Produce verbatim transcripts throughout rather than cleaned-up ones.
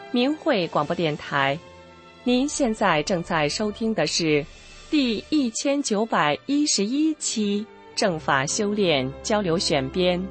明慧广播电台。您现在正在收听的是第一千九百一十一期正法修炼交流选编。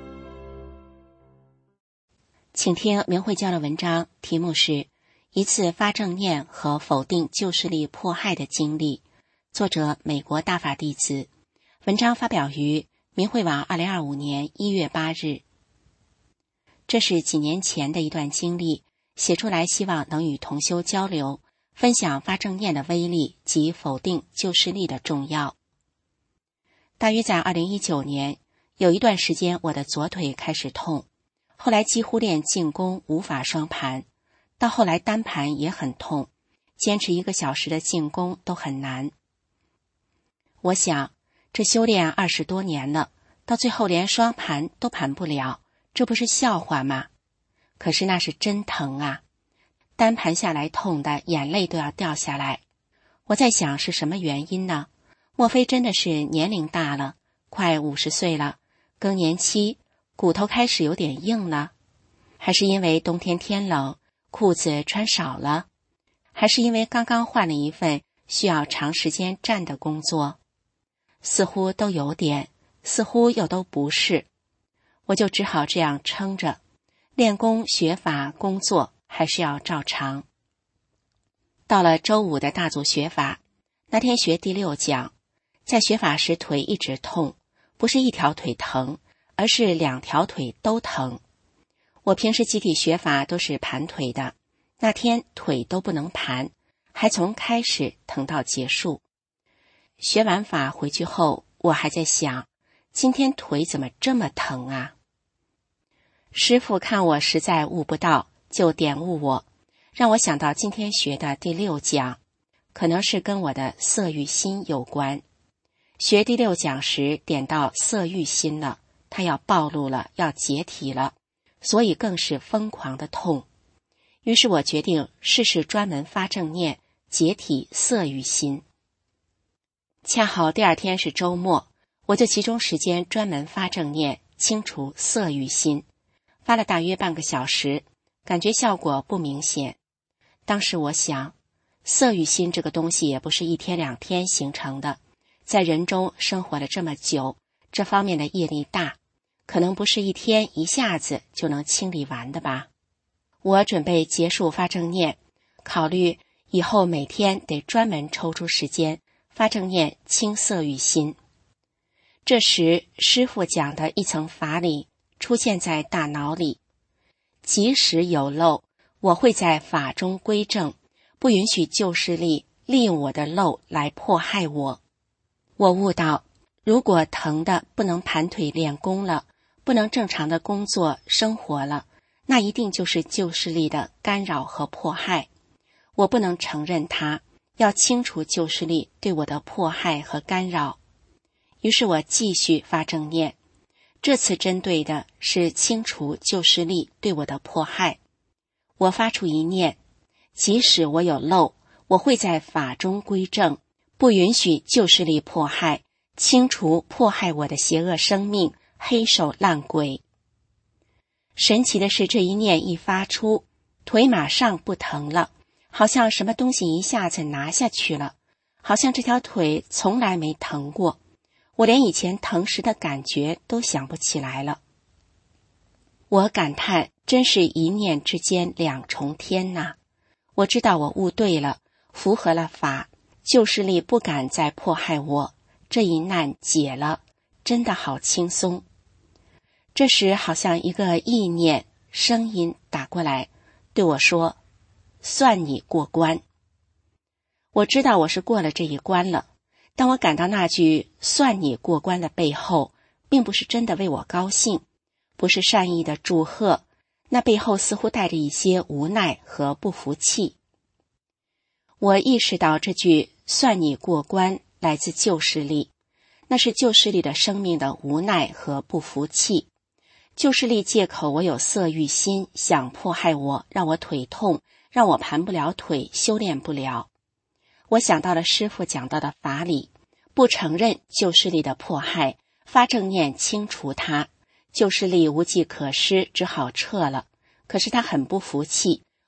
请听明慧教的文章，题目是一次发正念和否定旧势力迫害的经历，作者美国大法弟子。文章发表于明慧网二零二五年一月八日。这是几年前的一段经历，写出来希望能与同修交流，分享发正念的威力及否定旧势力的重要。大约在二零一九年，有一段时间我的左腿开始痛，后来几乎练静功无法双盘，到后来单盘也很痛，坚持一个小时的静功都很难。我想，这修炼二十多年了，到最后连双盘都盘不了，这不是笑话吗？可是那是真疼啊，单盘下来痛的眼泪都要掉下来。我在想是什么原因呢？莫非真的是年龄大了，快五十岁了，更年期，骨头开始有点硬了？还是因为冬天天冷，裤子穿少了？还是因为刚刚换了一份需要长时间站的工作？似乎都有点，似乎又都不是。我就只好这样撑着，练功学法工作还是要照常。到了周五的大组学法，那天学第六讲，在学法时腿一直痛，不是一条腿疼，而是两条腿都疼。我平时集体学法都是盘腿的，那天腿都不能盘，还从开始疼到结束。学完法回去后，我还在想，今天腿怎么这么疼啊？师父看我实在悟不到，就点悟我，让我想到今天学的第六讲，可能是跟我的色欲心有关。学第六讲时点到色欲心了，它要暴露了，要解体了，所以更是疯狂的痛。于是我决定试试专门发正念，解体色欲心。恰好第二天是周末，我就集中时间专门发正念，清除色欲心。发了大约半个小时，感觉效果不明显。当时我想，色欲心这个东西也不是一天两天形成的，在人中生活了这么久，这方面的业力大，可能不是一天一下子就能清理完的吧。我准备结束发正念，考虑以后每天得专门抽出时间发正念清色欲心。这时师父讲的一层法理出现在大脑里，即使有漏，我会在法中归正，不允许旧势力利用我的漏来迫害我。我悟到，如果疼的不能盘腿练功了，不能正常的工作生活了，那一定就是旧势力的干扰和迫害。我不能承认它，要清除旧势力对我的迫害和干扰。于是我继续发正念，这次针对的是清除旧势力对我的迫害。我发出一念，即使我有漏，我会在法中归正，不允许旧势力迫害，清除迫害我的邪恶生命、黑手烂鬼。神奇的是，这一念一发出，腿马上不疼了，好像什么东西一下子拿下去了，好像这条腿从来没疼过。我连以前疼时的感觉都想不起来了。我感叹，真是一念之间两重天呐！我知道我悟对了，符合了法，旧势力不敢再迫害我，这一难解了，真的好轻松。这时好像一个意念声音打过来，对我说，算你过关。我知道我是过了这一关了，但我感到那句算你过关的背后，并不是真的为我高兴，不是善意的祝贺，那背后似乎带着一些无奈和不服气。我意识到这句算你过关来自旧势力，那是旧势力的生命的无奈和不服气。旧势力借口我有色欲心，想迫害我，让我腿痛，让我盘不了腿，修炼不了。我想到了师父讲到的法理，不承认旧势力的迫害，发正念清除它，旧势力无计可施，只好撤了。可是他很不服气，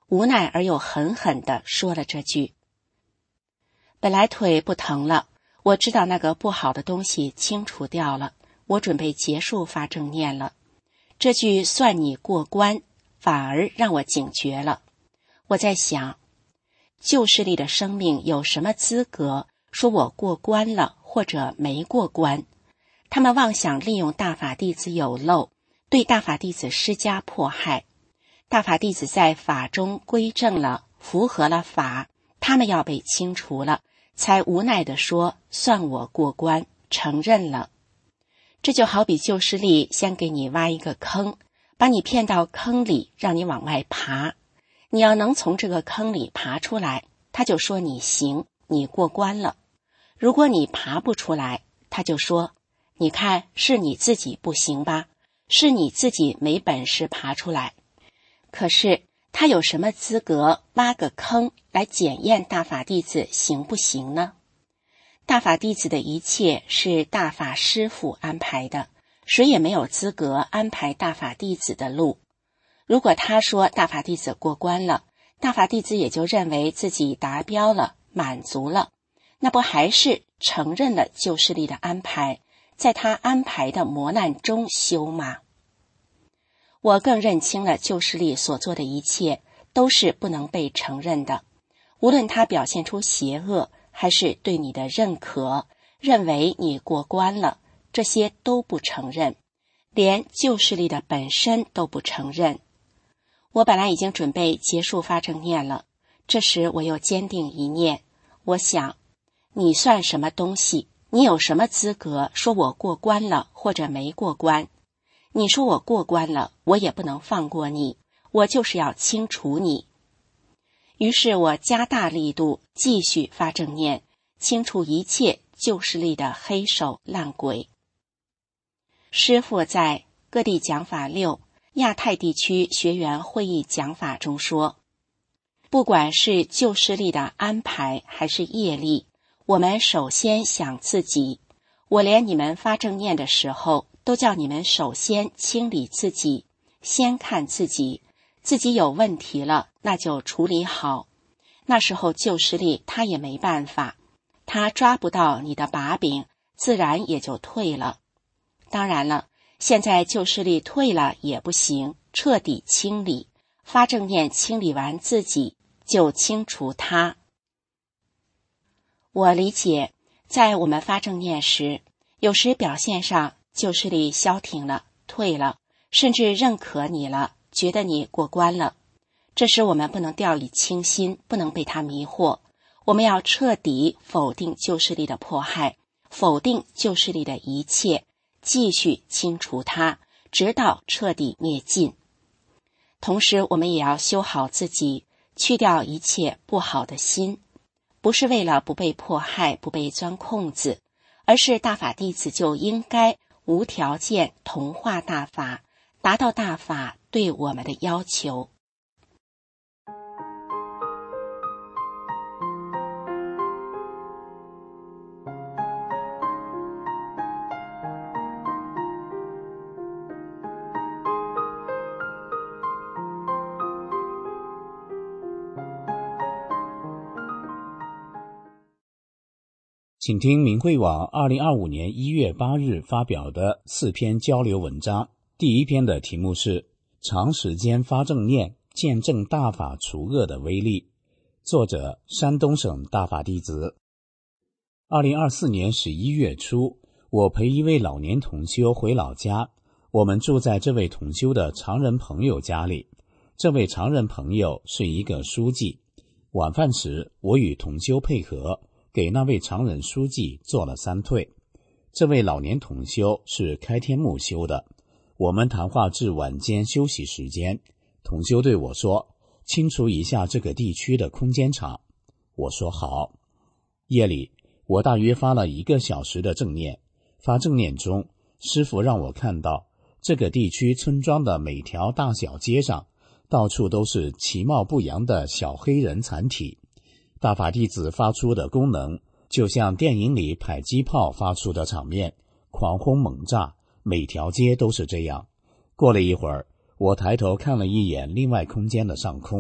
无奈而又狠狠地说了这句。本来腿不疼了，我知道那个不好的东西清除掉了，我准备结束发正念了。这句算你过关，反而让我警觉了。我在想，旧势力的生命有什么资格说我过关了或者没过关？他们妄想利用大法弟子有漏，对大法弟子施加迫害。大法弟子在法中归正了，符合了法，他们要被清除了，才无奈地说算我过关，承认了。这就好比旧势力先给你挖一个坑，把你骗到坑里，让你往外爬。你要能从这个坑里爬出来，他就说你行，你过关了。如果你爬不出来，他就说，你看是你自己不行吧，是你自己没本事爬出来。可是他有什么资格挖个坑来检验大法弟子行不行呢？大法弟子的一切是大法师父安排的，谁也没有资格安排大法弟子的路。如果他说大法弟子过关了，大法弟子也就认为自己达标了，满足了，那不还是承认了旧势力的安排，在他安排的磨难中修吗？我更认清了旧势力所做的一切都是不能被承认的，无论他表现出邪恶还是对你的认可，认为你过关了，这些都不承认，连旧势力的本身都不承认。我本来已经准备结束发正念了，这时我又坚定一念，我想，你算什么东西？你有什么资格说我过关了或者没过关？你说我过关了，我也不能放过你，我就是要清除你。于是我加大力度，继续发正念，清除一切旧势力的黑手烂鬼。师父在各地讲法六亚太地区学员会议讲法中说，不管是旧势力的安排还是业力，我们首先想自己。我连你们发正念的时候都叫你们首先清理自己，先看自己，自己有问题了，那就处理好。那时候旧势力他也没办法，他抓不到你的把柄，自然也就退了。当然了，现在旧势力退了也不行，彻底清理，发正念清理完自己，就清除他。我理解，在我们发正念时，有时表现上旧势力消停了，退了，甚至认可你了，觉得你过关了。这时我们不能掉以轻心，不能被他迷惑，我们要彻底否定旧势力的迫害，否定旧势力的一切，继续清除它，直到彻底灭尽。同时我们也要修好自己，去掉一切不好的心，不是为了不被迫害，不被钻空子，而是大法弟子就应该无条件同化大法，达到大法对我们的要求。 请听明慧网二零二五年一月八日发表的四篇交流文章。第一篇的题目是长时间发正念，见证大法除恶的威力，作者山东省大法弟子。二零二四年十一月初，我陪一位老年同修回老家，我们住在这位同修的常人朋友家里。这位常人朋友是一个书记。晚饭时，我与同修配合，给那位常人书记做了三退。这位老年同修是开天目修的，我们谈话至晚间休息时间，同修对我说，清除一下这个地区的空间场。我说好。夜里我大约发了一个小时的正念，发正念中，师父让我看到这个地区村庄的每条大小街上到处都是其貌不扬的小黑人残体。大法弟子发出的功能就像电影里迫击炮发出的场面，狂轰猛炸，每条街都是这样。过了一会儿，我抬头看了一眼另外空间的上空，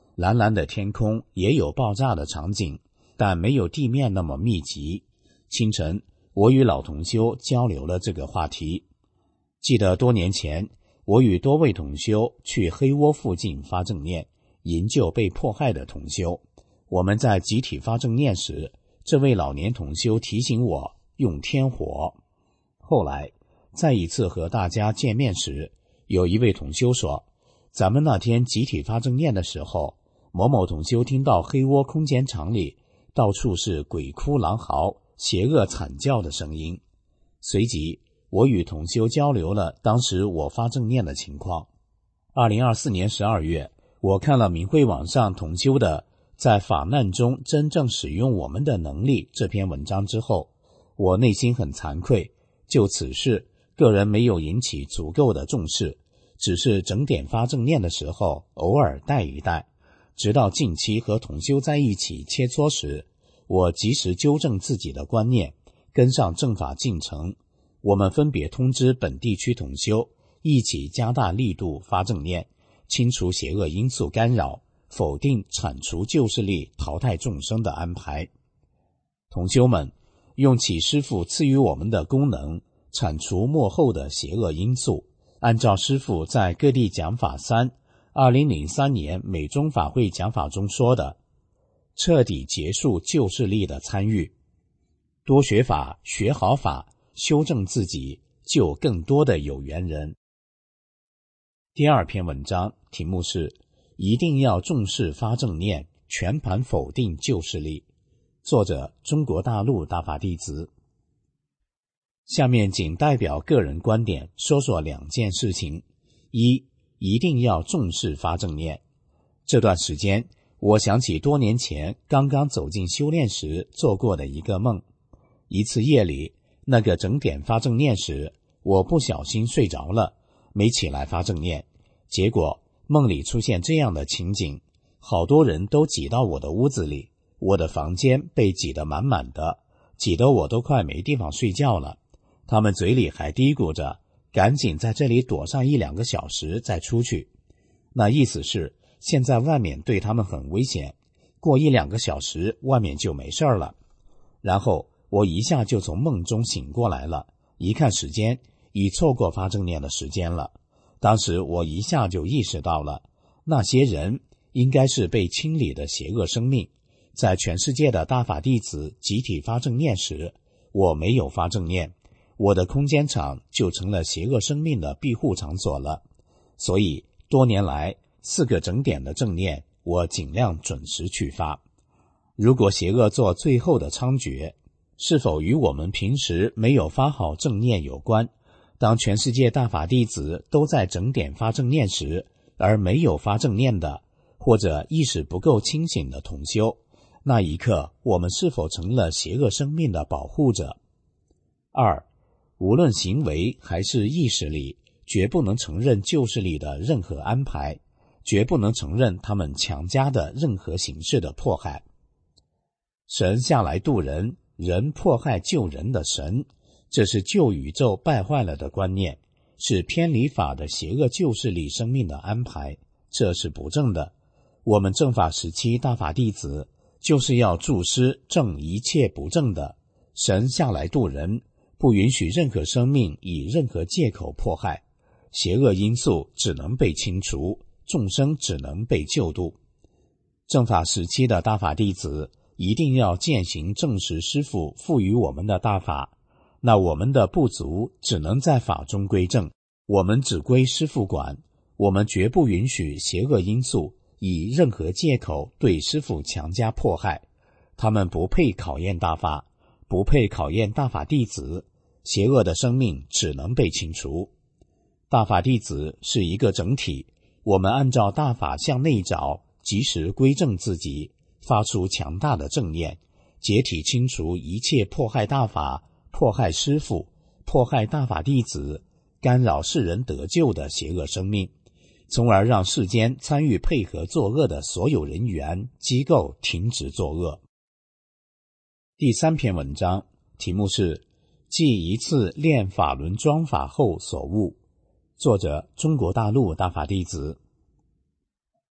蓝蓝的天空也有爆炸的场景，但没有地面那么密集。清晨，我与老同修交流了这个话题。记得多年前，我与多位同修去黑窝附近发正念，营救被迫害的同修。我们在集体发正念时，这位老年同修提醒我用天火。后来再一次和大家见面时，有一位同修说，咱们那天集体发正念的时候，某某同修听到黑窝空间场里到处是鬼哭狼嚎、邪恶惨叫的声音。随即我与同修交流了当时我发正念的情况。二零二四年十二月，我看了明慧网上同修的在法难中真正使用我们的能力这篇文章之后，我内心很惭愧，就此事个人没有引起足够的重视，只是整点发正念的时候偶尔带一带，直到近期和同修在一起切磋时，我及时纠正自己的观念，跟上正法进程。我们分别通知本地区同修，一起加大力度发正念，清除邪恶因素干扰，否定铲除旧势力淘汰众生的安排。同修们用起师父赐予我们的功能，铲除幕后的邪恶因素，按照师父在各地讲法三二零零三年美中法会讲法中说的，彻底结束旧势力的参与，多学法，学好法，修正自己，救更多的有缘人。第二篇文章题目是一定要重视发正念，全盘否定旧势力，作者中国大陆大法弟子。下面仅代表个人观点说说两件事情。一，一定要重视发正念。这段时间我想起多年前刚刚走进修炼时做过的一个梦。一次夜里，那个整点发正念时，我不小心睡着了，没起来发正念。结果梦里出现这样的情景，好多人都挤到我的屋子里，我的房间被挤得满满的，挤得我都快没地方睡觉了。他们嘴里还嘀咕着，赶紧在这里躲上一两个小时再出去。那意思是现在外面对他们很危险，过一两个小时外面就没事了。然后我一下就从梦中醒过来了，一看时间，已错过发正念的时间了。当时我一下就意识到了，那些人应该是被清理的邪恶生命。在全世界的大法弟子集体发正念时，我没有发正念，我的空间场就成了邪恶生命的庇护场所了。所以多年来四个整点的正念，我尽量准时去发。如果邪恶做最后的猖獗，是否与我们平时没有发好正念有关？当全世界大法弟子都在整点发正念时，而没有发正念的，或者意识不够清醒的同修，那一刻我们是否成了邪恶生命的保护者？二，无论行为还是意识里，绝不能承认旧势力的任何安排，绝不能承认他们强加的任何形式的迫害。神下来渡人，人迫害救人的神，这是旧宇宙败坏了的观念，是偏离法的邪恶旧势力生命的安排，这是不正的。我们正法时期大法弟子就是要助师正一切不正的。神下来渡人，不允许任何生命以任何借口迫害，邪恶因素只能被清除，众生只能被救度。正法时期的大法弟子一定要践行正实师父赋予我们的大法，那我们的不足只能在法中归正，我们只归师父管，我们绝不允许邪恶因素以任何借口对师父强加迫害。他们不配考验大法，不配考验大法弟子，邪恶的生命只能被清除。大法弟子是一个整体，我们按照大法向内找，及时归正自己，发出强大的正念，解体清除一切迫害大法、迫害师父、迫害大法弟子、干扰世人得救的邪恶生命，从而让世间参与配合作恶的所有人员、机构停止作恶。第三篇文章题目是继一次练法轮装法后所悟，作者中国大陆大法弟子。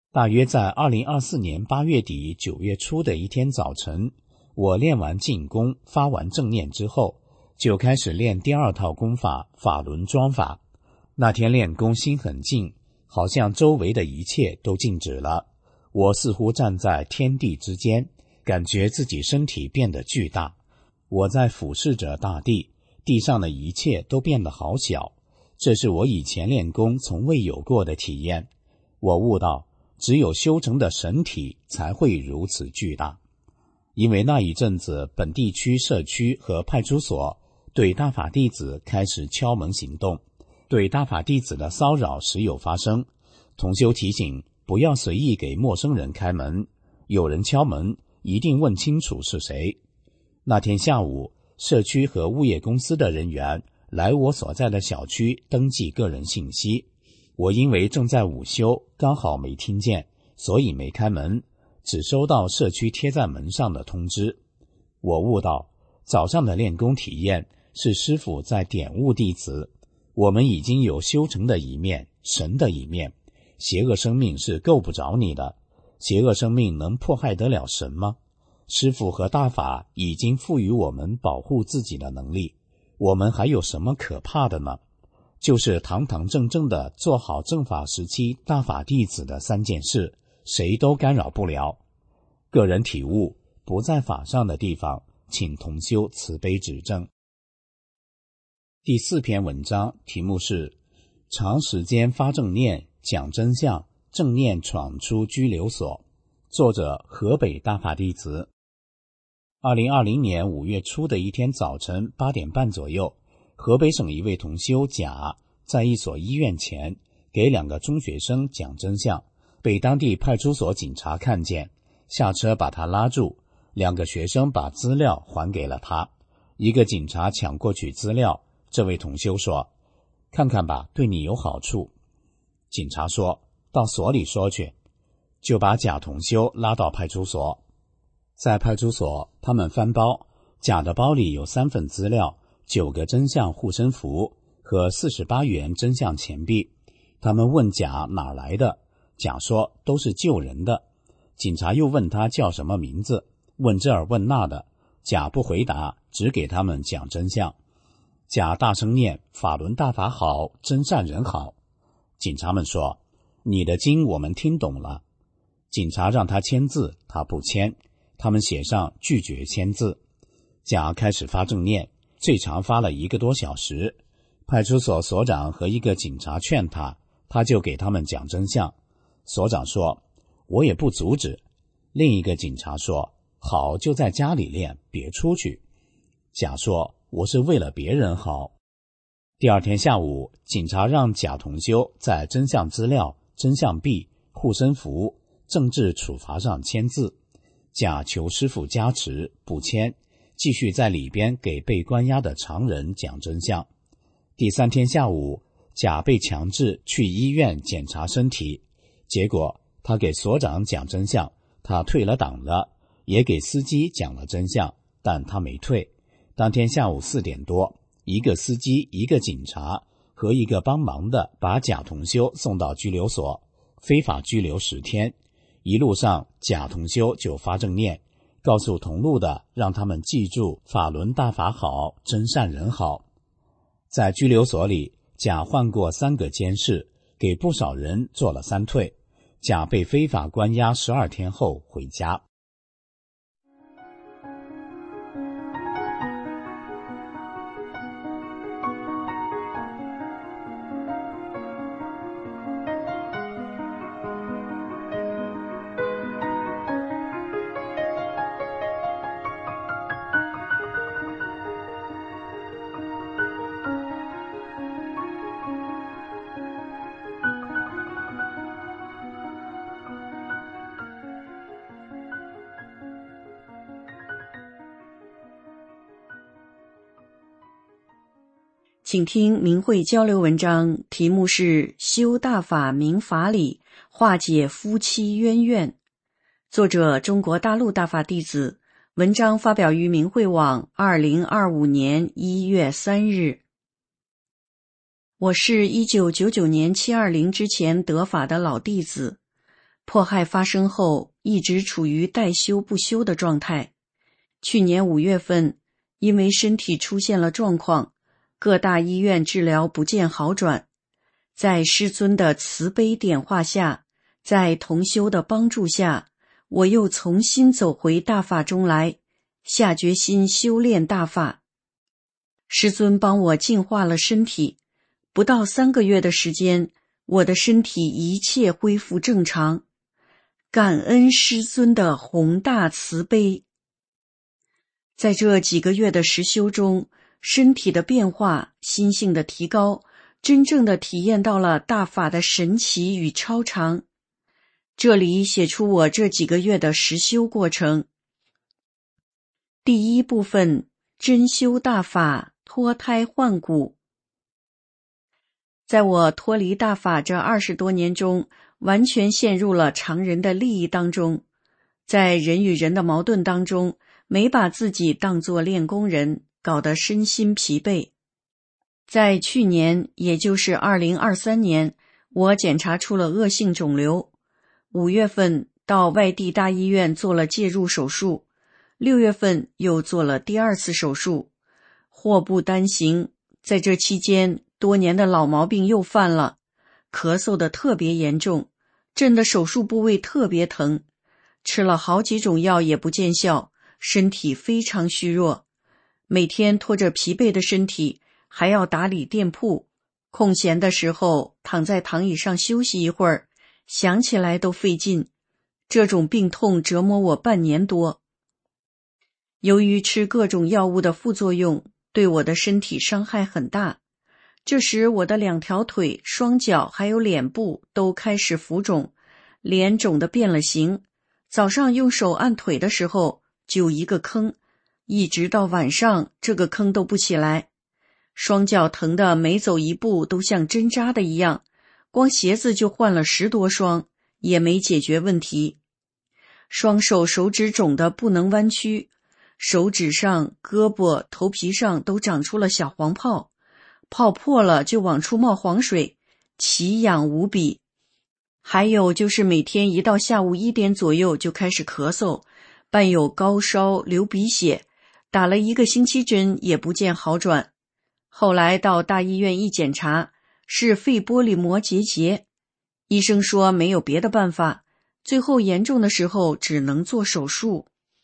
大约在二零二四年八月底九月初的一天早晨，我练完静功发完正念之后，就开始练第二套功法法轮桩法。那天练功心很静，好像周围的一切都静止了，我似乎站在天地之间，感觉自己身体变得巨大，我在俯视着大地，地上的一切都变得好小，这是我以前练功从未有过的体验。我悟到只有修成的神体才会如此巨大。因为那一阵子本地区社区和派出所对大法弟子开始敲门行动，对大法弟子的骚扰时有发生。同修提醒不要随意给陌生人开门，有人敲门一定问清楚是谁。那天下午，社区和物业公司的人员来我所在的小区登记个人信息，我因为正在午休，刚好没听见，所以没开门，只收到社区贴在门上的通知。我悟到早上的练功体验是师父在点悟弟子，我们已经有修成的一面，神的一面，邪恶生命是够不着你的，邪恶生命能迫害得了神吗？师父和大法已经赋予我们保护自己的能力，我们还有什么可怕的呢？就是堂堂正正的做好正法时期大法弟子的三件事，谁都干扰不了。个人体悟不在法上的地方，请同修慈悲指正。第四篇文章题目是长时间发正念讲真相，正念闯出拘留所，作者河北大法弟子。二零二零年五月初的一天早晨八点半左右，河北省一位同修甲在一所医院前给两个中学生讲真相，被当地派出所警察看见，下车把他拉住，两个学生把资料还给了他。一个警察抢过去资料，这位同修说：看看吧，对你有好处。警察说：到所里说去。就把甲同修拉到派出所。在派出所，他们翻包，甲的包里有三份资料，九个真相护身符和四十八元真相钱币。他们问甲哪来的，甲说都是救人的。警察又问他叫什么名字，问这儿问那的，甲不回答，只给他们讲真相。甲大声念法轮大法好，真善人好。警察们说：你的经我们听懂了。警察让他签字，他不签，他们写上拒绝签字。甲开始发正念，最长发了一个多小时。派出所所长和一个警察劝他，他就给他们讲真相。所长说：我也不阻止。另一个警察说：好，就在家里练，别出去。甲说：我是为了别人好。第二天下午，警察让甲同修在真相资料、真相币、护身符、政治处罚上签字。甲求师父加持，不签，继续在里边给被关押的常人讲真相。第三天下午，甲被强制去医院检查身体，结果他给所长讲真相，他退了党了，也给司机讲了真相，但他没退。当天下午四点多，一个司机、一个警察和一个帮忙的把甲同修送到拘留所，非法拘留十天。一路上，甲同修就发正念，告诉同路的让他们记住法轮大法好，真善人好。在拘留所里，甲换过三个监视，给不少人做了三退。甲被非法关押十二天后回家。 请听明慧交流文章，题目是修大法明法理，化解夫妻冤怨。作者中国大陆大法弟子，文章发表于明慧网二零二五年一月三日。我是一九九九年七二零之前得法的老弟子， 迫害发生后，一直处于待修不休的状态。去年五月份，因为身体出现了状况，各大医院治疗不见好转。在师尊的慈悲点化下，在同修的帮助下，我又重新走回大法中来，下决心修炼大法。师尊帮我净化了身体，不到三个月的时间，我的身体一切恢复正常。感恩师尊的宏大慈悲。在这几个月的实修中，身体的变化，心性的提高，真正的体验到了大法的神奇与超常。这里写出我这几个月的实修过程。第一部分，真修大法，脱胎换骨。在我脱离大法这二十多年中，完全陷入了常人的利益当中，在人与人的矛盾当中，没把自己当作练功人，搞得身心疲惫。在去年，也就是二零二三年，我检查出了恶性肿瘤。五月份到外地大医院做了介入手术，六月份又做了第二次手术。祸不单行，在这期间，多年的老毛病又犯了，咳嗽的特别严重，震的手术部位特别疼，吃了好几种药也不见效，身体非常虚弱，每天拖着疲惫的身体，还要打理店铺，空闲的时候躺在躺椅上休息一会儿，想起来都费劲。这种病痛折磨我半年多。由于吃各种药物的副作用，对我的身体伤害很大。这时我的两条腿、双脚还有脸部都开始浮肿，脸肿得变了形。早上用手按腿的时候就一个坑，一直到晚上这个坑都不起来。双脚疼得每走一步都像针扎的一样，光鞋子就换了十多双，也没解决问题。双手手指肿得不能弯曲，手指上、胳膊、头皮上都长出了小黄泡，泡破了就往出冒黄水，奇痒无比。还有就是每天一到下午一点左右就开始咳嗽，伴有高烧、流鼻血，打了一个星期针也不见好转。后来到大医院一检查，是肺玻璃膜结节，医生说没有别的办法，最后严重的时候只能做手术。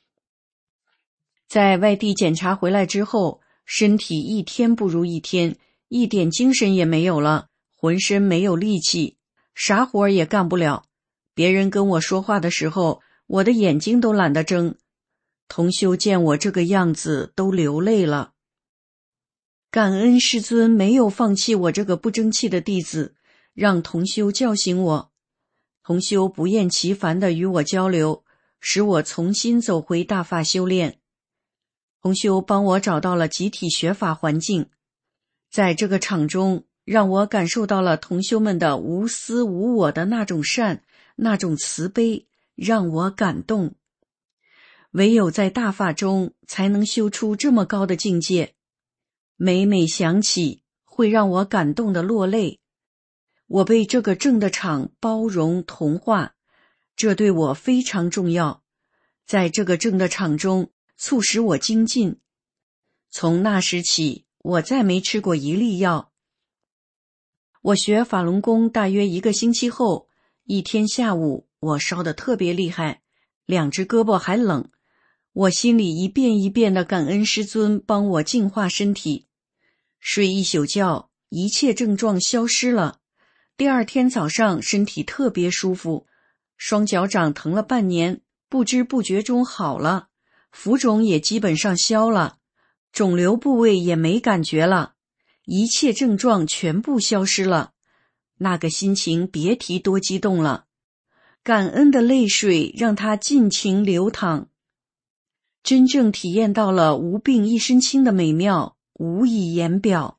在外地检查回来之后，身体一天不如一天，一点精神也没有了，浑身没有力气，啥活也干不了。别人跟我说话的时候，我的眼睛都懒得睁。同修见我这个样子都流泪了。感恩师尊没有放弃我这个不争气的弟子，让同修叫醒我。同修不厌其烦地与我交流，使我重新走回大法修炼。同修帮我找到了集体学法环境，在这个场中，让我感受到了同修们的无私无我的那种善，那种慈悲，让我感动。唯有在大法中，才能修出这么高的境界。每每想起，会让我感动的落泪。我被这个正的场包容同化，这对我非常重要。在这个正的场中，促使我精进。从那时起，我再没吃过一粒药。我学法轮功大约一个星期后，一天下午我烧得特别厉害，两只胳膊还冷。我心里一遍一遍的感恩师尊帮我净化身体。睡一宿觉，一切症状消失了。第二天早上身体特别舒服，双脚掌疼了半年，不知不觉中好了，浮肿也基本上消了，肿瘤部位也没感觉了，一切症状全部消失了。那个心情别提多激动了，感恩的泪水让它尽情流淌。真正体验到了无病一身轻的美妙，无以言表。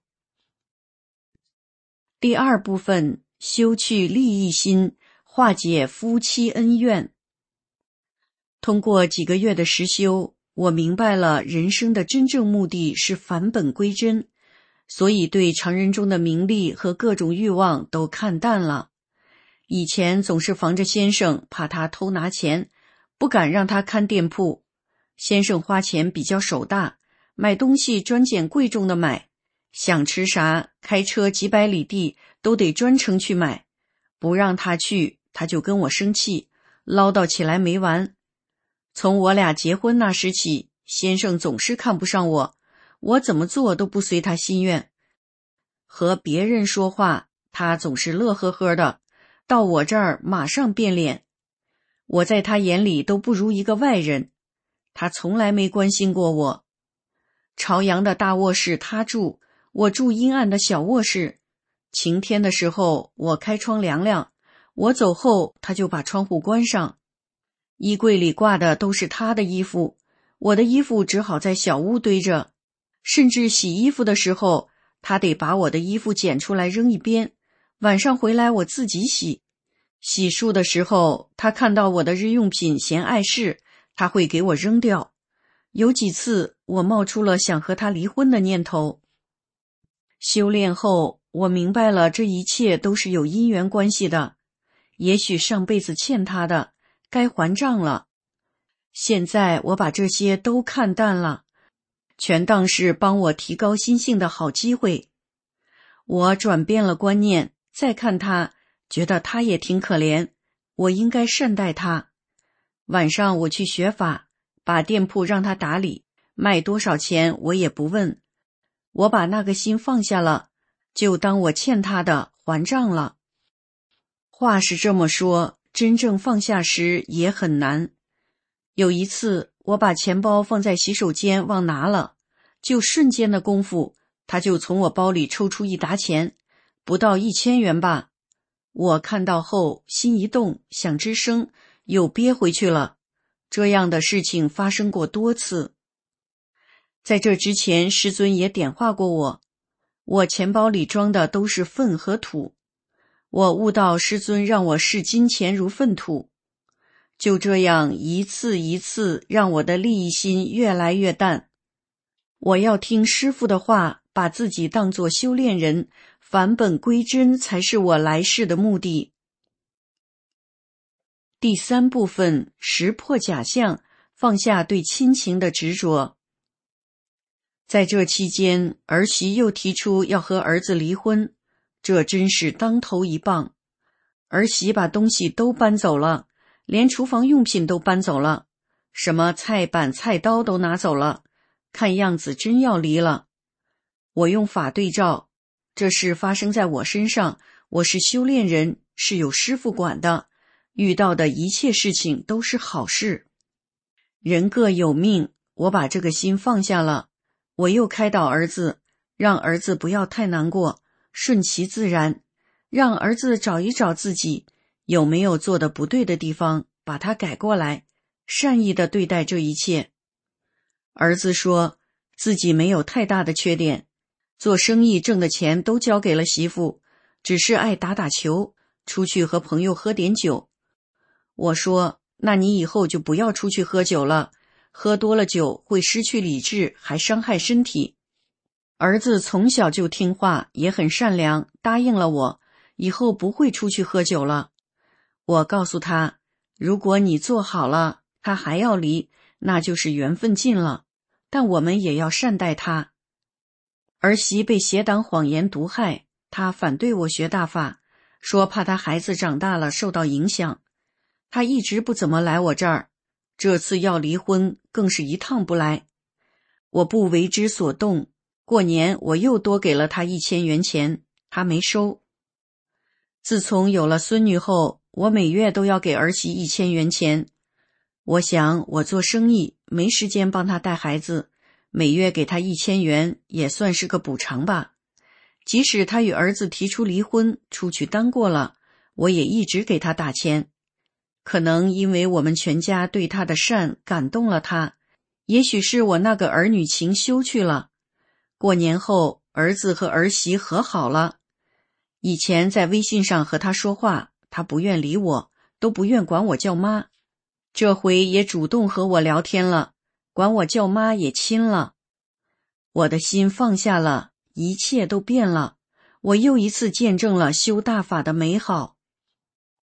第二部分，修去利益心，化解夫妻恩怨。通过几个月的实修，我明白了人生的真正目的是返本归真，所以对常人中的名利和各种欲望都看淡了。 以前总是防着先生，怕他偷拿钱，不敢让他看店铺。先生花钱比较手大，买东西专捡贵重的买，想吃啥，开车几百里地都得专程去买，不让他去，他就跟我生气，唠叨起来没完。从我俩结婚那时起，先生总是看不上我，我怎么做都不随他心愿。和别人说话，他总是乐呵呵的，到我这儿马上变脸。我在他眼里都不如一个外人，他从来没关心过我。朝阳的大卧室他住，我住阴暗的小卧室。晴天的时候，我开窗凉凉，我走后，他就把窗户关上。衣柜里挂的都是他的衣服，我的衣服只好在小屋堆着，甚至洗衣服的时候，他得把我的衣服捡出来扔一边，晚上回来我自己洗。洗漱的时候，他看到我的日用品嫌碍事，他会给我扔掉。有几次我冒出了想和他离婚的念头。修炼后，我明白了这一切都是有因缘关系的，也许上辈子欠他的，该还账了。现在我把这些都看淡了，全当是帮我提高心性的好机会。我转变了观念，再看他，觉得他也挺可怜，我应该善待他。晚上我去学法，把店铺让他打理，卖多少钱我也不问。我把那个心放下了，就当我欠他的还账了。话是这么说，真正放下时也很难。有一次，我把钱包放在洗手间忘拿了，就瞬间的功夫，他就从我包里抽出一沓钱，不到一千元吧。我看到后心一动，想吱声，又憋回去了。这样的事情发生过多次。在这之前，师尊也点化过我，我钱包里装的都是粪和土。我悟到师尊让我视金钱如粪土，就这样一次一次让我的利益心越来越淡。我要听师父的话，把自己当作修炼人，返本归真才是我来世的目的。第三部分，识破假象，放下对亲情的执着。在这期间，儿媳又提出要和儿子离婚，这真是当头一棒。儿媳把东西都搬走了，连厨房用品都搬走了，什么菜板菜刀都拿走了，看样子真要离了。我用法对照，这事发生在我身上，我是修炼人，是有师父管的，遇到的一切事情都是好事。人各有命，我把这个心放下了。我又开导儿子，让儿子不要太难过，顺其自然，让儿子找一找自己有没有做的不对的地方，把它改过来，善意的对待这一切。儿子说自己没有太大的缺点，做生意挣的钱都交给了媳妇，只是爱打打球，出去和朋友喝点酒。我说，那你以后就不要出去喝酒了，喝多了酒会失去理智，还伤害身体。儿子从小就听话，也很善良，答应了我，以后不会出去喝酒了。我告诉他，如果你做好了，他还要离，那就是缘分尽了，但我们也要善待他。儿媳被邪党谎言毒害，他反对我学大法，说怕他孩子长大了受到影响。他一直不怎么来我这儿，这次要离婚更是一趟不来。我不为之所动，过年我又多给了他一千元钱，他没收。自从有了孙女后，我每月都要给儿媳一千元钱。我想我做生意没时间帮他带孩子，每月给他一千元也算是个补偿吧。即使他与儿子提出离婚，出去单过了，我也一直给他打钱。可能因为我们全家对他的善感动了他，也许是我那个儿女情休去了。过年后，儿子和儿媳和好了。以前在微信上和他说话，他不愿理我，都不愿管我叫妈。这回也主动和我聊天了，管我叫妈也亲了。我的心放下了，一切都变了。我又一次见证了修大法的美好。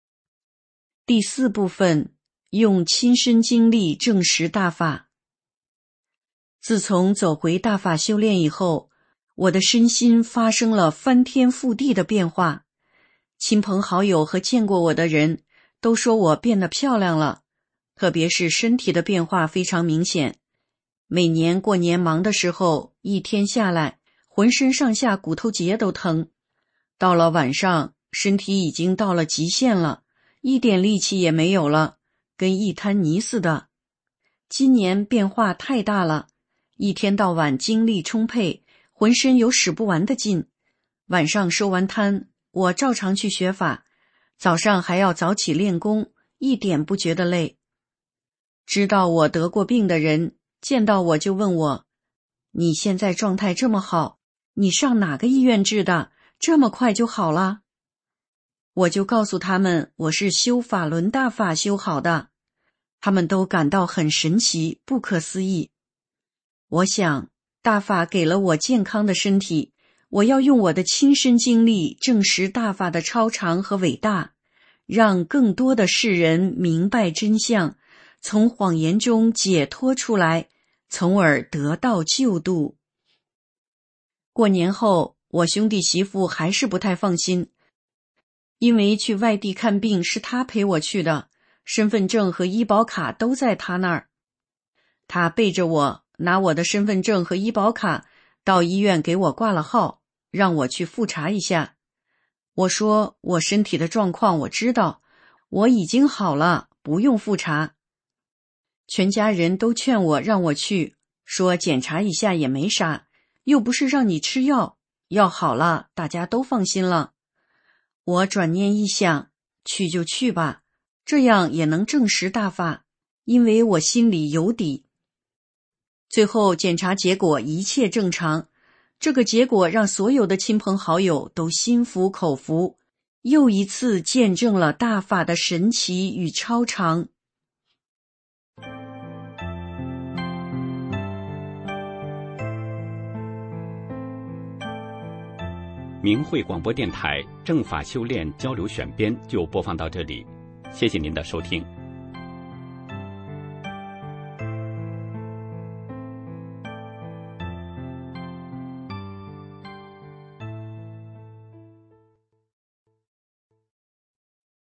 第四部分，用亲身经历证实大法。自从走回大法修炼以后，我的身心发生了翻天覆地的变化。亲朋好友和见过我的人都说我变得漂亮了，特别是身体的变化非常明显。每年过年忙的时候，一天下来，浑身上下骨头节都疼。到了晚上，身体已经到了极限了，一点力气也没有了，跟一滩泥似的。今年变化太大了，一天到晚精力充沛，浑身有使不完的劲。晚上收完摊，我照常去学法，早上还要早起练功，一点不觉得累。知道我得过病的人见到我就问我，你现在状态这么好，你上哪个医院治的，这么快就好了？我就告诉他们，我是修法轮大法修好的。他们都感到很神奇，不可思议。我想，大法给了我健康的身体，我要用我的亲身经历证实大法的超常和伟大，让更多的世人明白真相，从谎言中解脱出来，从而得到救度。过年后，我兄弟媳妇还是不太放心，因为去外地看病是他陪我去的，身份证和医保卡都在他那儿。他背着我，拿我的身份证和医保卡到医院给我挂了号，让我去复查一下。我说我身体的状况我知道，我已经好了，不用复查。全家人都劝我让我去，说检查一下也没啥，又不是让你吃药，药好了大家都放心了。我转念一想，去就去吧，这样也能证实大法，因为我心里有底。最后检查结果一切正常，这个结果让所有的亲朋好友都心服口服，又一次见证了大法的神奇与超常。 明慧广播电台正法修炼交流选编就播放到这里，谢谢您的收听。